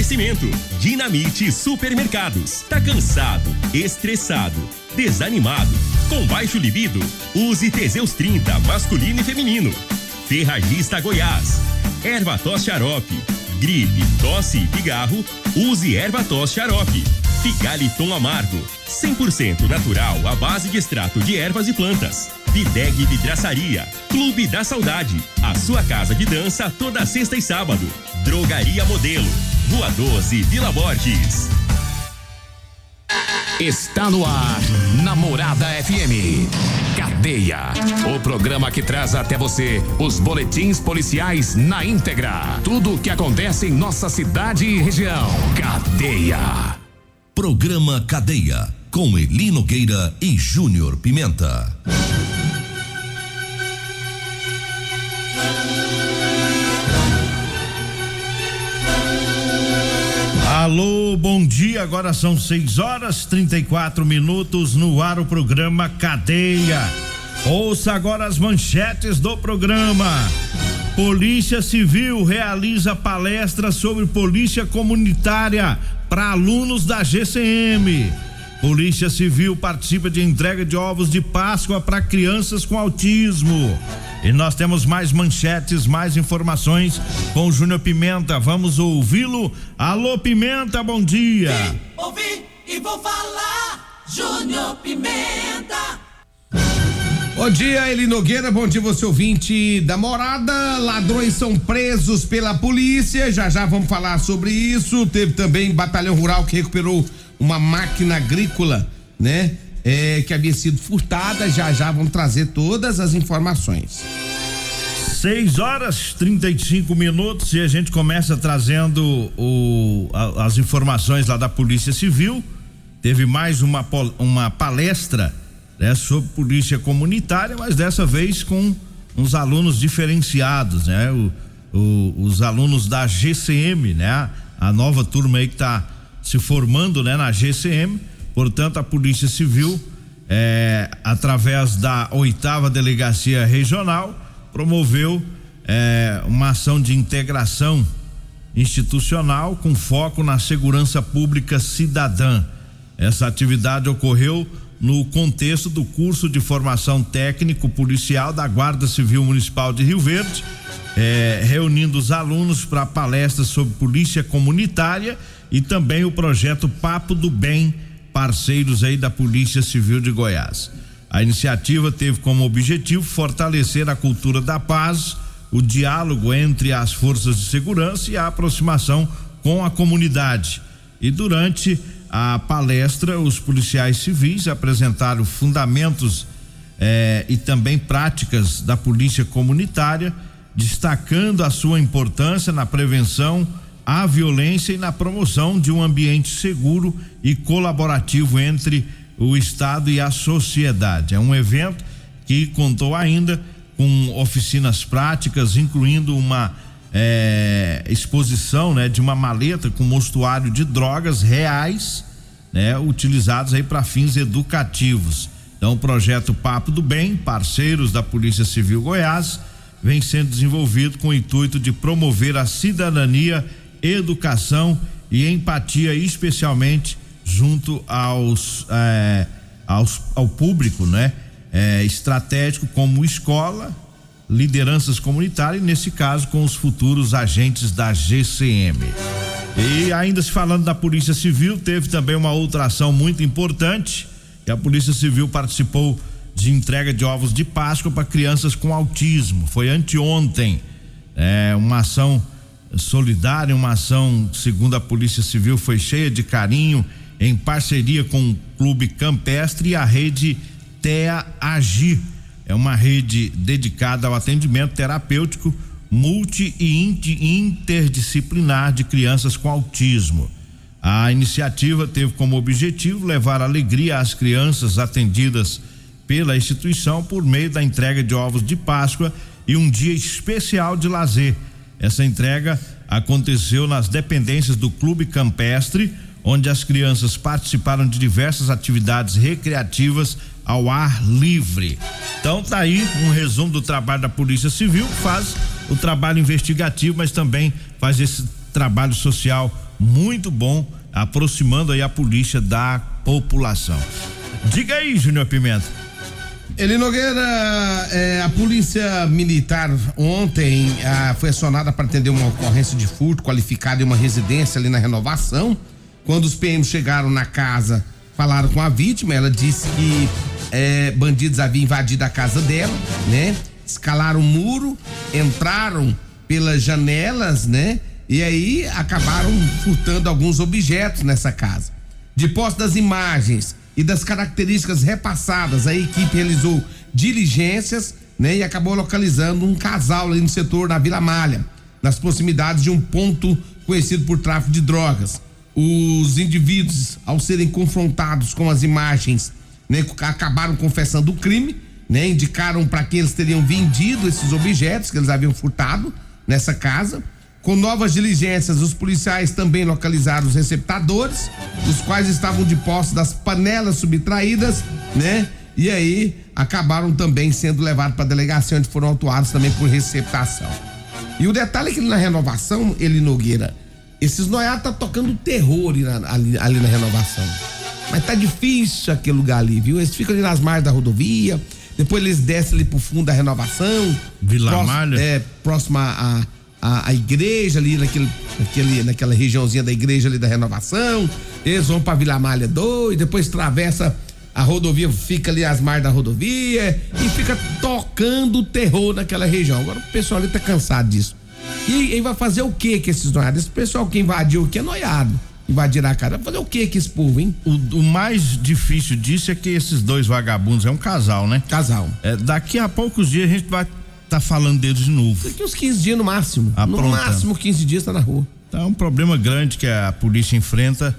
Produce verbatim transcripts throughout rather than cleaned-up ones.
Oferecimento: Dinamite Supermercados. Tá cansado, estressado, desanimado, com baixo libido? Use Teseus trinta masculino e feminino. Ferragista Goiás. Ervatos Xarope. Gripe, tosse e pigarro? Use Ervatos Xarope. Figaliton Amargo, cem por cento natural à base de extrato de ervas e plantas. Videg Vidraçaria, Clube da Saudade, a sua casa de dança toda sexta e sábado. Drogaria Modelo, Rua doze, Vila Borges. Está no ar, Namorada F M. Cadeia, o programa que traz até você os boletins policiais na íntegra. Tudo o que acontece em nossa cidade e região. Cadeia. Programa Cadeia, com Eli Nogueira e Júnior Pimenta. Alô, bom dia, agora são seis horas trinta e quatro minutos, no ar o programa Cadeia. Ouça agora as manchetes do programa. Polícia Civil realiza palestra sobre polícia comunitária para alunos da G C M. Polícia Civil participa de entrega de ovos de Páscoa para crianças com autismo. E nós temos mais manchetes, mais informações com o Júnior Pimenta. Vamos ouvi-lo. Alô, Pimenta, bom dia. Vim, ouvi e vou falar, Júnior Pimenta. Bom dia, Eli Nogueira, bom dia você ouvinte da Morada. Ladrões são presos pela polícia, já já vamos falar sobre isso. Teve também batalhão rural que recuperou uma máquina agrícola, né? É, que havia sido furtada, já já vamos trazer todas as informações. seis horas trinta e cinco minutos e a gente começa trazendo o, a, as informações lá da Polícia Civil. Teve mais uma, uma palestra, né, sobre polícia comunitária, mas dessa vez com uns alunos diferenciados, né? O, o, os alunos da G C M, né? A nova turma aí que tá se formando, né, na G C M. Portanto, a Polícia Civil, é, através da oitava Delegacia Regional, promoveu é, uma ação de integração institucional com foco na segurança pública cidadã. Essa atividade ocorreu no contexto do curso de formação técnico policial da Guarda Civil Municipal de Rio Verde, é, reunindo os alunos para palestras sobre polícia comunitária e também o projeto Papo do Bem, parceiros aí da Polícia Civil de Goiás. A iniciativa teve como objetivo fortalecer a cultura da paz, o diálogo entre as forças de segurança e a aproximação com a comunidade. E durante a palestra, os policiais civis apresentaram fundamentos eh, e também práticas da polícia comunitária, destacando a sua importância na prevenção à violência e na promoção de um ambiente seguro e colaborativo entre o Estado e a sociedade. É um evento que contou ainda com oficinas práticas, incluindo uma é, exposição, né, de uma maleta com mostruário de drogas reais, né, utilizados aí para fins educativos. Então, o projeto Papo do Bem, parceiros da Polícia Civil Goiás, vem sendo desenvolvido com o intuito de promover a cidadania, educação e empatia, especialmente junto aos, é, aos ao público, né? É, estratégico como escola, lideranças comunitárias e nesse caso com os futuros agentes da G C M. E ainda se falando da Polícia Civil, teve também uma outra ação muito importante, que a Polícia Civil participou de entrega de ovos de Páscoa para crianças com autismo. Foi anteontem, é, uma ação solidária, uma ação, segundo a Polícia Civil, foi cheia de carinho, em parceria com o Clube Campestre e a rede T E A Agir. É uma rede dedicada ao atendimento terapêutico multi e interdisciplinar de crianças com autismo. A iniciativa teve como objetivo levar alegria às crianças atendidas pela instituição por meio da entrega de ovos de Páscoa e um dia especial de lazer. Essa entrega aconteceu nas dependências do Clube Campestre, onde as crianças participaram de diversas atividades recreativas ao ar livre. Então tá aí um resumo do trabalho da Polícia Civil, que faz o trabalho investigativo, mas também faz esse trabalho social muito bom, aproximando aí a polícia da população. Diga aí, Júnior Pimenta. Eli Nogueira, é, a polícia militar ontem ah, foi acionada para atender uma ocorrência de furto qualificado em uma residência ali na Renovação. Quando os P Ms chegaram na casa, falaram com a vítima, ela disse que é, bandidos haviam invadido a casa dela, né? Escalaram o muro, entraram pelas janelas, né? E aí acabaram furtando alguns objetos nessa casa. De posse das imagens e das características repassadas, a equipe realizou diligências, né? E acabou localizando um casal ali no setor da Vila Malha, nas proximidades de um ponto conhecido por tráfico de drogas. Os indivíduos, ao serem confrontados com as imagens, né, acabaram confessando o crime, né? Indicaram para quem eles teriam vendido esses objetos que eles haviam furtado nessa casa. Com novas diligências, os policiais também localizaram os receptadores, os quais estavam de posse das panelas subtraídas, né? E aí acabaram também sendo levados para a delegacia, onde foram autuados também por receptação. E o detalhe é que na Renovação, Eli Nogueira, esses noiados tá tocando terror ali na, ali, ali na Renovação. Mas tá difícil aquele lugar ali, viu? Eles ficam ali nas margens da rodovia, depois eles descem ali pro fundo da Renovação. Vila próximo, Malha? É, próxima a, a, a igreja ali, naquele, naquele, naquela regiãozinha da igreja ali da Renovação. Eles vão pra Vila Malha dois, depois atravessa a rodovia, fica ali as margens da rodovia e fica tocando terror naquela região. Agora o pessoal ali tá cansado disso. E aí vai fazer o que que esses noiados? Esse pessoal que invadiu o que é noiado, invadir a casa, vai fazer o que que esse povo, hein? O, o mais difícil disso é que esses dois vagabundos é um casal, né? Casal. É, daqui a poucos dias a gente vai tá falando deles de novo. Daqui uns quinze dias no máximo. Ah, no pronto. máximo quinze dias tá na rua. Então é um problema grande que a polícia enfrenta,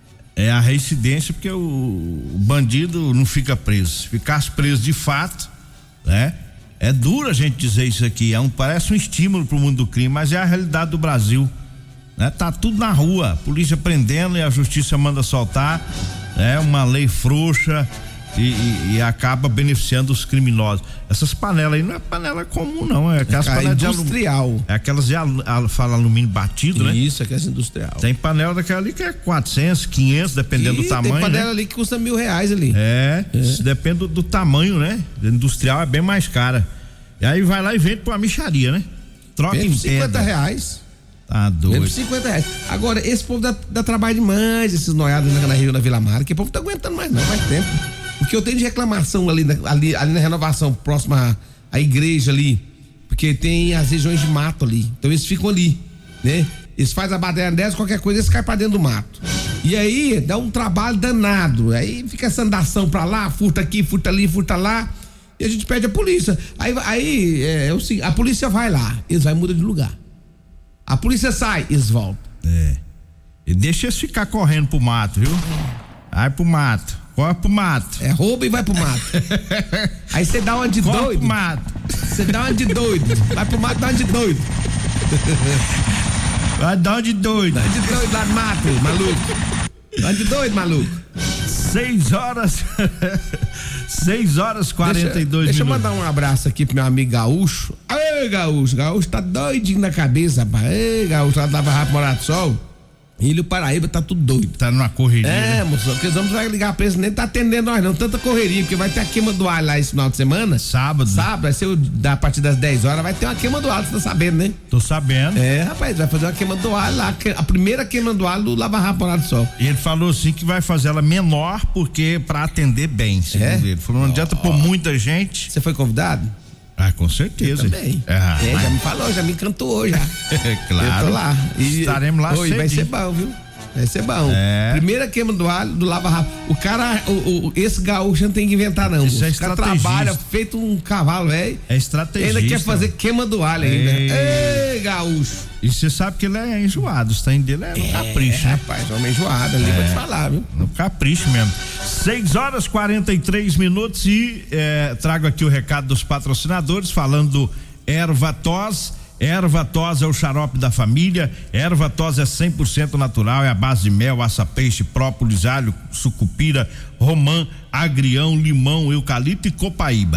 é a reincidência, porque o, o bandido não fica preso. Se ficasse preso de fato, né? É duro a gente dizer isso aqui, é um, parece um estímulo pro mundo do crime, mas é a realidade do Brasil, né? Tá tudo na rua, polícia prendendo e a justiça manda soltar, é uma lei frouxa e, e, e acaba beneficiando os criminosos. Essas panelas aí não é panela comum não, é aquelas é panelas industrial. De alum, é aquelas de al, al, fala alumínio batido, né? Isso, aquelas industrial. Tem panela daquela ali que é quatrocentos, quinhentos, dependendo e do tamanho, tem panela né? ali que custa mil reais ali. É, é. Isso depende do, do tamanho, né? Industrial é bem mais cara. E aí vai lá e vende pra uma micharia, né? Troca em cinquenta reais. Tá doido. cinquenta reais. Agora, esse povo dá, dá trabalho demais, esses noiados na, na Rio, na Vila Mara, que o povo tá aguentando mais não, faz tempo. O que eu tenho de reclamação ali na, ali, ali na Renovação, próxima à, à igreja ali, porque tem as regiões de mato ali, então eles ficam ali, né? Eles fazem a baderna dessa, qualquer coisa, eles caem pra dentro do mato. E aí, dá um trabalho danado, aí fica essa andação pra lá, furta aqui, furta ali, furta lá, e a gente pede a polícia. Aí, aí é, é o seguinte, a polícia vai lá, eles vai mudar de lugar. A polícia sai, eles voltam. É. E deixa eles ficar correndo pro mato, viu? Vai pro mato. Corre pro mato. É rouba e vai pro mato. Aí você dá uma de Corre doido. pro mato. Você dá uma de doido. Vai pro mato, dá uma de doido. Vai dar uma de doido. Dá uma de doido lá no mato, maluco. Dá uma de doido, maluco. Seis horas. Seis horas quarenta e dois deixa, deixa minutos. eu mandar um abraço aqui pro meu amigo Gaúcho. Ei, Gaúcho. Gaúcho tá doidinho na cabeça, rapaz. Ei, Gaúcho, lá dava rápido Morado do Sol. Ele e o Paraíba tá tudo doido. Tá numa correria. É, né? moço, porque os homens vão ligar pra eles, nem tá atendendo nós não, tanta correria, porque vai ter a queima do alho lá esse final de semana. Sábado. Sábado, vai ser o, a partir das dez horas, vai ter uma queima do alho, você tá sabendo, né? Tô sabendo. É, rapaz, vai fazer uma queima do alho lá, a primeira queima do alho do Lava Rápido Morado do Sol. E ele falou assim que vai fazer ela menor, porque pra atender bem, segundo É? ele. Falou, não adianta pôr muita gente. Você foi convidado? Ah, com certeza. Eu também. Ah, é, mas- já me falou, já me encantou já. É claro. Eu tô lá. E, Estaremos lá Oi, vai cedinho. ser bom, viu? Vai ser bom. É. Primeira queima do alho, do Lava Rápido. O cara, o, o- esse gaúcho não tem que inventar, não. Isso é o cara estrategista. trabalha feito um cavalo, velho. É estrategista. Ainda quer fazer queima do alho ainda. Ei. Ei, gaúcho. E você sabe que ele é enjoado, os trem dele é no capricho, É, né? rapaz, homem enjoado ali, vou te falar, viu? No capricho mesmo. seis horas e quarenta e três minutos e eh, trago aqui o recado dos patrocinadores falando do Erva Tos. Erva Tos é o xarope da família. Erva Tos é cem por cento natural, é a base de mel, aça-peixe, própolis, alho, sucupira, romã, agrião, limão, eucalipto e copaíba.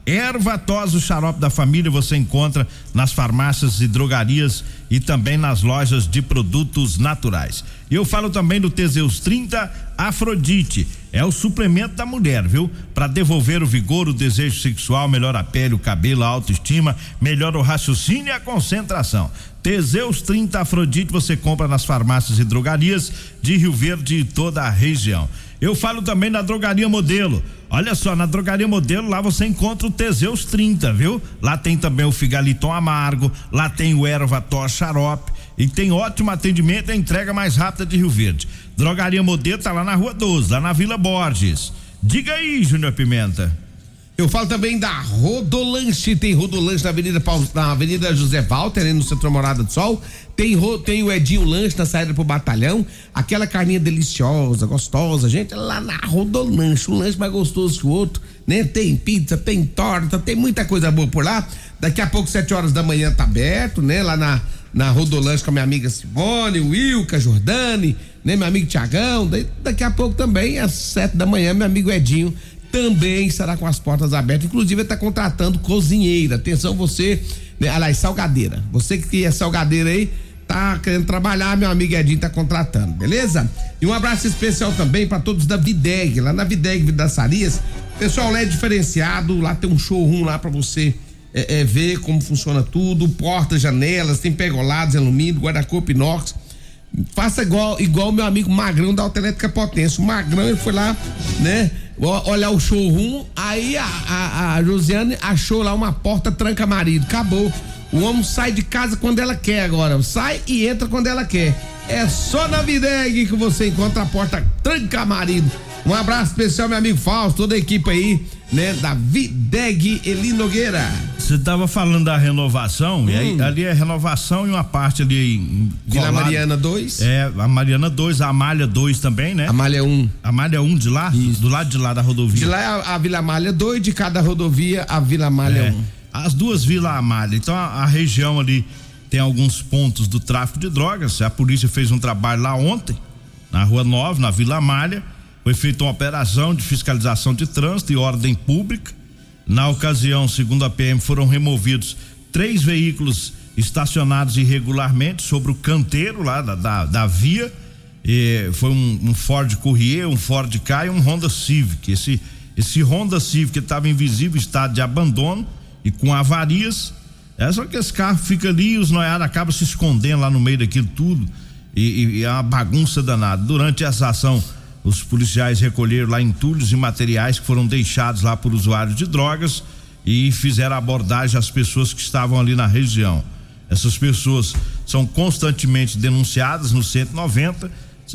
Erva-tos, o xarope da família, você encontra nas farmácias e drogarias e também nas lojas de produtos naturais. E eu falo também do Teseus trinta Afrodite. É o suplemento da mulher, viu? Para devolver o vigor, o desejo sexual, melhora a pele, o cabelo, a autoestima, melhora o raciocínio e a concentração. Teseus trinta Afrodite você compra nas farmácias e drogarias de Rio Verde e toda a região. Eu falo também na Drogaria Modelo. Olha só, na Drogaria Modelo, lá você encontra o Teseus trinta, viu? Lá tem também o Figaliton Amargo, lá tem o Erva-tos Xarope e tem ótimo atendimento e entrega mais rápida de Rio Verde. Drogaria Modelo tá lá na Rua doze, lá na Vila Borges. Diga aí, Júnior Pimenta. Eu falo também da Rodolanche, tem Rodolanche na Avenida, na Avenida José Walter, ali no Centro Morada do Sol, tem, tem o Edinho Lanche na saída pro batalhão, aquela carninha deliciosa, gostosa, gente, lá na Rodolanche, um lanche mais gostoso que o outro, né? Tem pizza, tem torta, tem muita coisa boa por lá. Daqui a pouco, sete horas da manhã tá aberto, né? Lá na, na Rodolanche com a minha amiga Simone, Wilka, Jordane, né? Meu amigo Tiagão, daqui a pouco também, às sete da manhã, meu amigo Edinho também estará com as portas abertas, inclusive ele está contratando cozinheira. Atenção você, né, aliás, salgadeira, você que é salgadeira aí, tá querendo trabalhar, meu amigo Edinho tá contratando, beleza? E um abraço especial também para todos da Videg, lá na Videg Vidraçarias, pessoal lá é diferenciado, lá tem um showroom lá para você é, é, ver como funciona tudo, portas, janelas, tem pergolados, alumínio, guarda-corpo inox. Faça igual igual meu amigo Magrão da Autoelétrica Potência. O Magrão, ele foi lá, né, olhar o showroom, aí a, a, a Josiane achou lá uma porta tranca-marido, acabou. O homem sai de casa quando ela quer agora, sai e entra quando ela quer. É só na Videg que você encontra a porta tranca-marido. Um abraço especial, meu amigo Fausto, toda a equipe aí, né, da Videg, Eli Nogueira. Você tava falando da renovação, hum. e aí ali é renovação e uma parte ali em Vila colado. Mariana dois. É, a Mariana dois, a Amália dois também, né? Amália um. Amália um de lá? Isso. Do lado de lá da rodovia. De lá é a, a Vila Amália dois, de cada rodovia a Vila Amália é, um. As duas Vila Amália. Então a, a região ali tem alguns pontos do tráfico de drogas. A polícia fez um trabalho lá ontem, na Rua nove, na Vila Amália. Foi feita uma operação de fiscalização de trânsito e ordem pública. Na ocasião, segundo a P M, foram removidos três veículos estacionados irregularmente sobre o canteiro lá da, da, da via. E foi um, um Ford Courier, um Ford Ka e um Honda Civic. Esse, esse Honda Civic estava em visível estado de abandono e com avarias. É só que esse carro fica ali e os noiados acabam se escondendo lá no meio daquilo tudo. E, e é uma bagunça danada. Durante essa ação, os policiais recolheram lá entulhos e materiais que foram deixados lá por usuários de drogas e fizeram abordagem às pessoas que estavam ali na região. Essas pessoas são constantemente denunciadas no cento e noventa,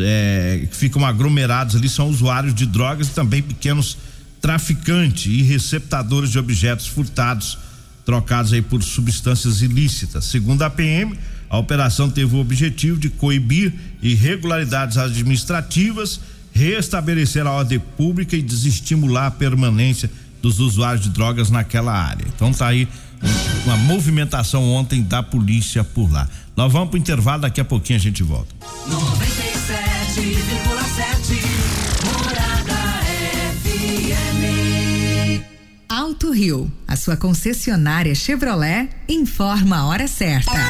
é, que ficam aglomerados ali, são usuários de drogas e também pequenos traficantes e receptadores de objetos furtados, trocados aí por substâncias ilícitas. Segundo a P M, a operação teve o objetivo de coibir irregularidades administrativas, restabelecer a ordem pública e desestimular a permanência dos usuários de drogas naquela área. Então tá aí uma movimentação ontem da polícia por lá. Nós vamos pro intervalo, daqui a pouquinho a gente volta. noventa e sete vírgula sete Morada F M. Alto Rio, a sua concessionária Chevrolet, informa a hora certa.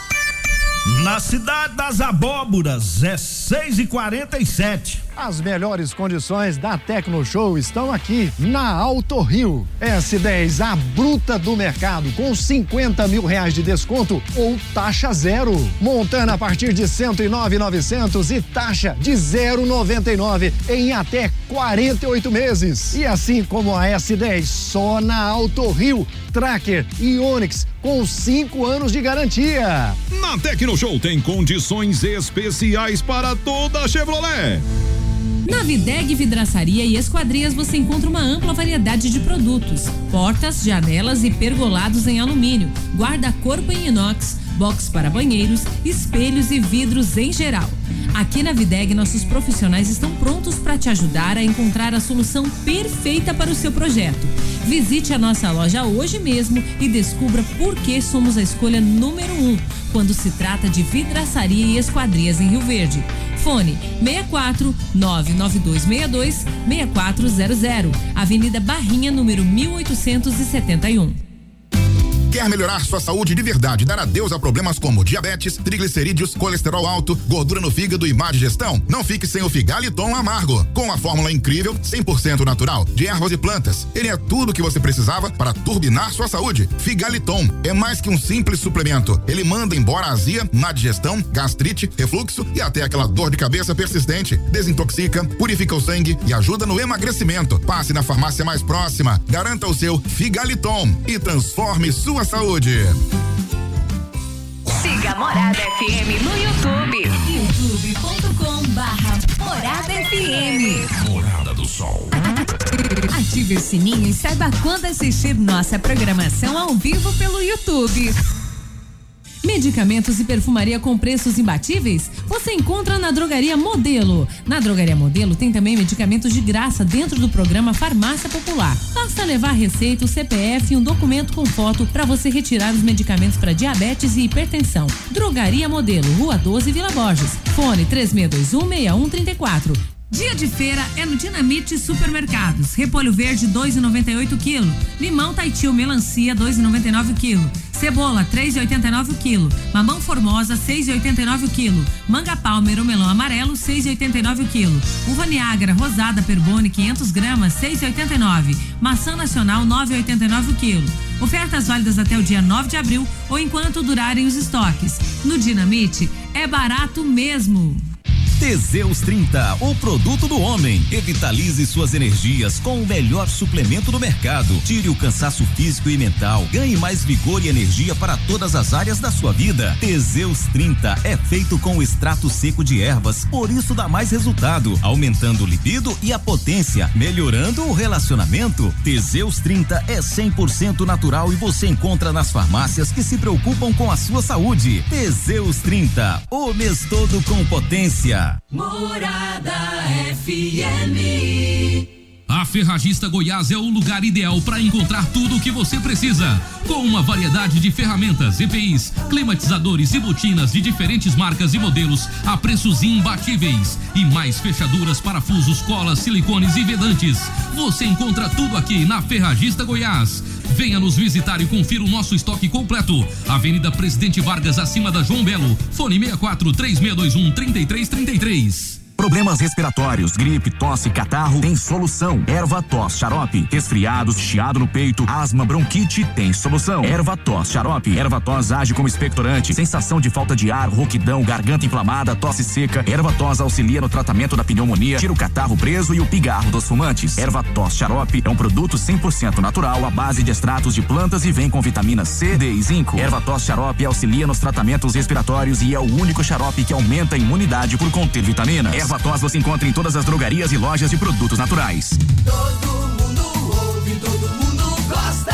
Na cidade das abóboras é seis e quarenta e sete. As melhores condições da Tecno Show estão aqui na Alto Rio. S dez, a bruta do mercado, com cinquenta mil reais de desconto ou taxa zero. Montana a partir de cento e nove mil e novecentos e taxa de zero vírgula noventa e nove em até quarenta e oito meses. E assim como a S dez, só na Alto Rio. Tracker e Onix com cinco anos de garantia. Na Tecno Show tem condições especiais para toda a Chevrolet. Na Videg Vidraçaria e Esquadrias você encontra uma ampla variedade de produtos: portas, janelas e pergolados em alumínio, guarda-corpo em inox, box para banheiros, espelhos e vidros em geral. Aqui na Videg, nossos profissionais estão prontos para te ajudar a encontrar a solução perfeita para o seu projeto. Visite a nossa loja hoje mesmo e descubra por que somos a escolha número um quando se trata de vidraçaria e esquadrias em Rio Verde. Fone seis quatro nove nove dois seis dois seis quatro zero zero. Avenida Barrinha, número mil oitocentos e setenta e um. Quer melhorar sua saúde de verdade, dar adeus a problemas como diabetes, triglicerídeos, colesterol alto, gordura no fígado e má digestão? Não fique sem o Figaliton Amargo. Com a fórmula incrível, cem por cento natural, de ervas e plantas. Ele é tudo o que você precisava para turbinar sua saúde. Figaliton é mais que um simples suplemento. Ele manda embora a azia, má digestão, gastrite, refluxo e até aquela dor de cabeça persistente. Desintoxica, purifica o sangue e ajuda no emagrecimento. Passe na farmácia mais próxima. Garanta o seu Figaliton e transforme sua saúde. Siga Morada F M no YouTube. youtube ponto com barra Morada F M. Morada do Sol. Ative o sininho e saiba quando assistir nossa programação ao vivo pelo YouTube. Medicamentos e perfumaria com preços imbatíveis? Você encontra na Drogaria Modelo. Na Drogaria Modelo tem também medicamentos de graça dentro do programa Farmácia Popular. Basta levar receita, o C P F e um documento com foto para você retirar os medicamentos para diabetes e hipertensão. Drogaria Modelo, Rua doze, Vila Borges. Fone três seis dois um, seis um três quatro. Dia de feira é no Dinamite Supermercados. Repolho verde dois e noventa e oito quilo. Limão Tahiti ou melancia dois e noventa e nove quilo. Cebola três e oitenta e nove quilo. Mamão Formosa seis e oitenta e nove quilo. Manga Palmer ou melão amarelo seis e oitenta e nove quilo. Uva Niágara rosada Perbone quinhentos gramas seis e oitenta e nove. Maçã Nacional nove e oitenta e nove quilo. Ofertas válidas até o dia nove de abril ou enquanto durarem os estoques. No Dinamite é barato mesmo. Teseus trinta, o produto do homem. Revitalize suas energias com o melhor suplemento do mercado. Tire o cansaço físico e mental. Ganhe mais vigor e energia para todas as áreas da sua vida. Teseus trinta é feito com extrato seco de ervas, por isso dá mais resultado, aumentando o libido e a potência, melhorando o relacionamento. Teseus trinta é cem por cento natural e você encontra nas farmácias que se preocupam com a sua saúde. Teseus trinta, o mês todo com potência. Morada F M. A Ferragista Goiás é o lugar ideal para encontrar tudo o que você precisa. Com uma variedade de ferramentas, E P Is, climatizadores e botinas de diferentes marcas e modelos a preços imbatíveis. E mais fechaduras, parafusos, colas, silicones e vedantes. Você encontra tudo aqui na Ferragista Goiás. Venha nos visitar e confira o nosso estoque completo. Avenida Presidente Vargas, acima da João Belo. Fone seis quatro três seis dois um, três três três três. Problemas respiratórios, gripe, tosse, catarro, tem solução. Erva-tos Xarope. Resfriados, chiado no peito, asma, bronquite, tem solução. Erva-tos Xarope. Erva-tos age como expectorante. Sensação de falta de ar, rouquidão, garganta inflamada, tosse seca. Erva-tos auxilia no tratamento da pneumonia, tira o catarro preso e o pigarro dos fumantes. Erva-tos Xarope é um produto cem por cento natural à base de extratos de plantas e vem com vitamina C, D e zinco. Erva-tos Xarope auxilia nos tratamentos respiratórios e é o único xarope que aumenta a imunidade por conter vitaminas. Erva-tos você encontra em todas as drogarias e lojas de produtos naturais. Todo mundo ouve, todo mundo gosta.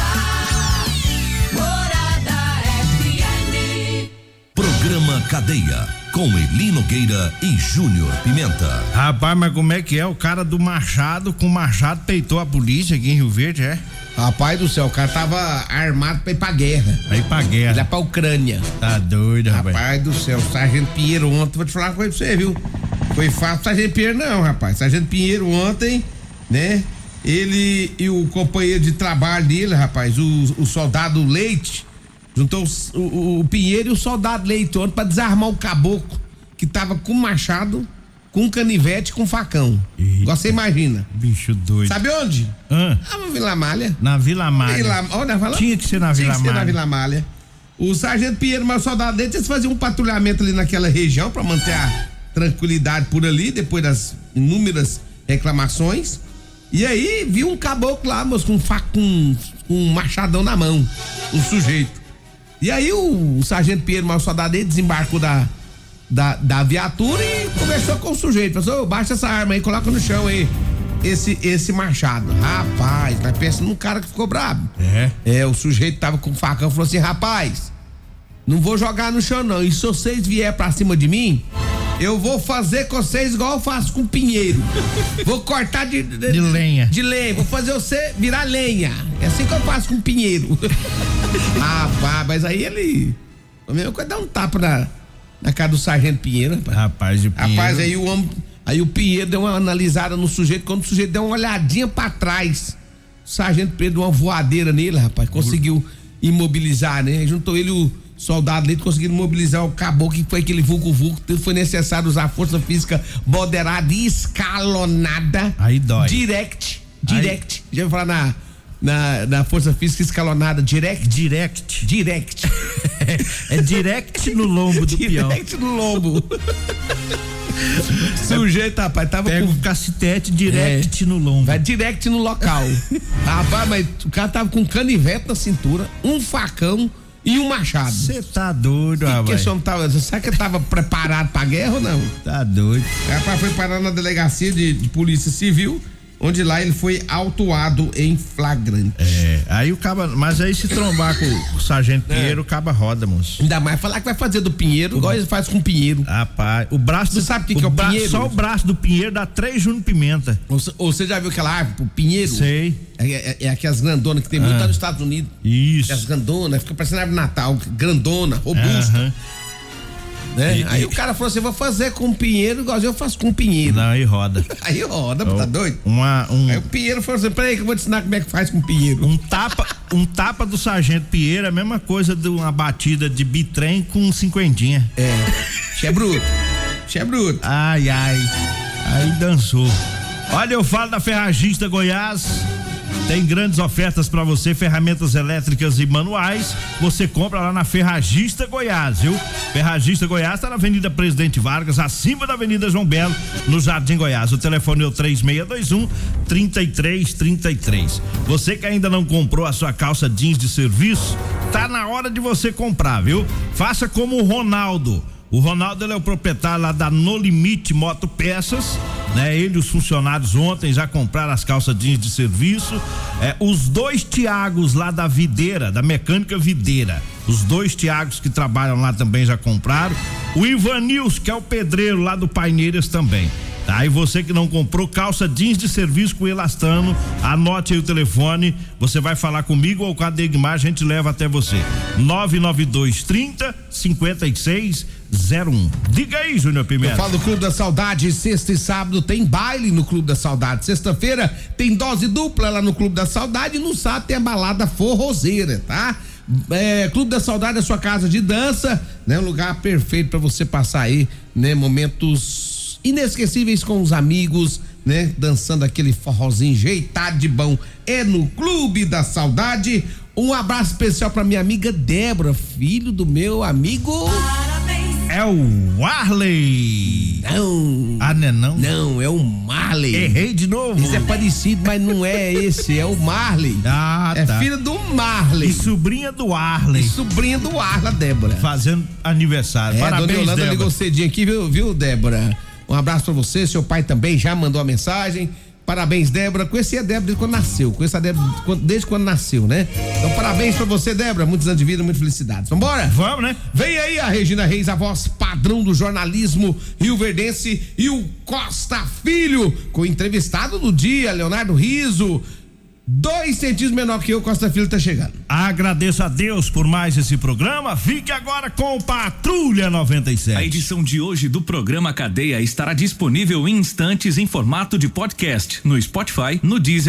Morada F M. Programa Cadeia, com Eli Nogueira e Júnior Pimenta. Rapaz, mas como é que é? O cara do Machado, com o Machado peitou a polícia aqui em Rio Verde, é? Rapaz do céu, o cara tava armado pra ir pra guerra. Pra ir pra guerra. Lá pra Ucrânia. Tá doido, rapaz. Rapaz do céu, o Sargento Pinheiro ontem, vou te falar uma coisa pra você, viu? Foi fácil, Sargento Pinheiro não, rapaz. Sargento Pinheiro ontem, né? Ele e o companheiro de trabalho dele, rapaz, o, o soldado Leite, juntou o, o, o Pinheiro e o soldado Leite ontem pra desarmar o caboclo que tava com machado, com canivete, com facão. Eita. Você imagina. Bicho doido. Sabe onde? Ah. Ah, na Vila Malha. Na Vila Malha. Vila, olha, fala, Tinha que ser na Vila Malha. Tinha que ser na Vila Malha. O Sargento Pinheiro e o soldado Leite, eles faziam um patrulhamento ali naquela região pra manter a tranquilidade por ali, depois das inúmeras reclamações. E aí viu um caboclo lá, moço, com, fa- com, com um machadão na mão, um sujeito. E aí o, o Sargento Pinheiro, mas o soldado dele, desembarcou da, da, da viatura e conversou com o sujeito. Falou, oh, baixa essa arma aí, coloca no chão aí esse, esse machado. Rapaz, mas pensa num cara que ficou brabo. É? É, o sujeito tava com facão, falou assim, rapaz, não vou jogar no chão não, e se vocês vier pra cima de mim, eu vou fazer com vocês igual eu faço com pinheiro. Vou cortar de, de, de lenha. De lenha. Vou fazer você virar lenha. É assim que eu faço com pinheiro. Ah, pá, mas aí ele. A mesma coisa dá um tapa na, na casa do Sargento Pinheiro, rapaz. Rapaz, de Pinheiro. Rapaz, aí o homem, aí o Pinheiro deu uma analisada no sujeito, quando o sujeito deu uma olhadinha pra trás, o Sargento Pinheiro deu uma voadeira nele, rapaz, conseguiu imobilizar, né? Juntou ele o soldado dele, conseguiram mobilizar o caboclo, que foi aquele vulco-vulco, foi necessário usar força física moderada e escalonada. Aí dói. Direct, direct, aí. Já vou falar na... Na, na força física escalonada, direct? Direct. Direct. É direct no lombo do peão. Direct no lombo. Sujeito, rapaz, tava Pega com... o cacetete direct é, no lombo. Vai direct no local. Rapaz, mas o cara tava com um canivete na cintura, um facão e um machado. Você tá doido, rapaz. Que esse homem tava, será que ele tava preparado pra guerra ou não? Tá doido. Rapaz, foi parar na delegacia de, de polícia civil, onde lá ele foi autuado em flagrante. É, aí o caba, mas aí se trombar com o Sargento Pinheiro, é. o caba roda, moço. Ainda mais falar que vai fazer do Pinheiro, o... igual ele faz com o Pinheiro. Rapaz, o braço Você do, sabe o que, que é o bra... Pinheiro? Só o braço do Pinheiro dá três Júnior Pimenta. Ou, ou você já viu aquela árvore, o Pinheiro? Sei. É, é, é aquelas grandonas que tem muito ah. lá nos Estados Unidos. Isso. As grandonas, fica parecendo árvore Natal, grandona, robusta. Uhum. Né? E, aí e... o cara falou assim: vou fazer com o Pinheiro igual eu faço com o Pinheiro. Não, aí roda. Aí roda, tá doido? Uma, um... Aí o Pinheiro falou assim: peraí que eu vou te ensinar como é que faz com o Pinheiro. Um tapa, um tapa do Sargento Pinheiro é a mesma coisa de uma batida de bitrem com cinquentinha. É. Che bruto. Che bruto. Ai, ai. Aí dançou. Olha, eu falo da Ferragista Goiás. Tem grandes ofertas para você, ferramentas elétricas e manuais. Você compra lá na Ferragista Goiás, viu? Ferragista Goiás tá na Avenida Presidente Vargas, acima da Avenida João Belo, no Jardim Goiás. O telefone é o três seis dois um, três três três três. Você que ainda não comprou a sua calça jeans de serviço, tá na hora de você comprar, viu? Faça como o Ronaldo. O Ronaldo, ele é o proprietário lá da No Limite Motopeças, né? Ele e os funcionários ontem já compraram as calças jeans de serviço. É, os dois Tiagos lá da Videira, da Mecânica Videira, os dois Tiagos que trabalham lá também já compraram. O Ivanils, que é o pedreiro lá do Paineiras também. Tá, e você que não comprou calça jeans de serviço com elastano, anote aí o telefone, você vai falar comigo ou com a Degmar, a gente leva até você. nove nove dois trinta, cinquenta e seis zero um. Diga aí, Júnior Pimenta. Eu falo do Clube da Saudade, sexta e sábado tem baile no Clube da Saudade. Sexta-feira tem dose dupla lá no Clube da Saudade e no sábado tem a balada forrozeira, tá? É, Clube da Saudade é a sua casa de dança, né? Um lugar perfeito para você passar aí, né? Momentos inesquecíveis com os amigos, né? Dançando aquele forrozinho jeitado de bom. É no Clube da Saudade. Um abraço especial pra minha amiga Débora, filho do meu amigo. É o Warley. Não. Ah, não é não? Não, é o Marley. Errei de novo. Esse é parecido, mas não é esse, é o Marley. Ah, é tá. filha do Marley. E sobrinha do Warley. E sobrinha do Warley, Débora. Fazendo aniversário. É, parabéns, dona Yolanda Débora. ligou cedinho aqui, viu, viu, Débora? Um abraço pra você, seu pai também já mandou a mensagem. Parabéns, Débora. Conheci a Débora desde quando nasceu. Conheci a Débora desde quando nasceu, né? Então, parabéns pra você, Débora. Muitos anos de vida, muitas felicidades. Vambora? Vamos, né? Vem aí a Regina Reis, a voz padrão do jornalismo rioverdense, e o Costa Filho, com o entrevistado do dia, Leonardo Riso. Dois centímetros menor que eu, Costa Filho tá chegando. Agradeço a Deus por mais esse programa. Fique agora com Patrulha noventa e sete. A edição de hoje do programa Cadeia estará disponível em instantes em formato de podcast no Spotify, no Deezer